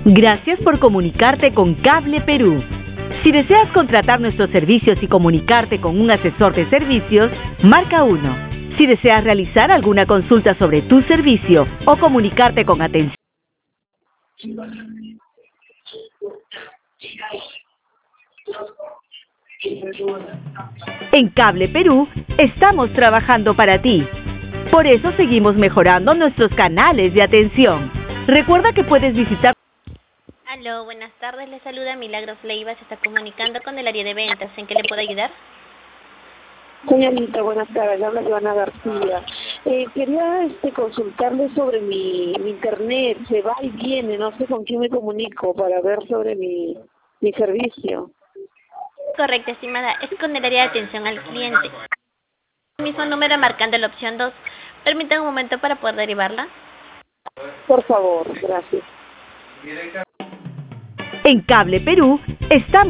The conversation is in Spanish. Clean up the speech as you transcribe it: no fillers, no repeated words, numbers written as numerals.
Gracias por comunicarte con Cable Perú. Si deseas contratar nuestros servicios y comunicarte con un asesor de servicios, marca 1. Si deseas realizar alguna consulta sobre tu servicio o comunicarte con atención. En Cable Perú estamos trabajando para ti. Por eso seguimos mejorando nuestros canales de atención. Recuerda que puedes visitar. Aló, buenas tardes, le saluda Milagros Leiva, se está comunicando con el área de ventas, ¿en qué le puedo ayudar? Señorita, buenas tardes, habla Joana García. Quería consultarle sobre mi internet, se va y viene, no sé con quién me comunico para ver sobre mi servicio. Correcto, estimada, es con el área de atención al cliente. El mismo número marcando la opción 2. Permítame un momento para poder derivarla. Por favor, gracias. En Cable Perú estamos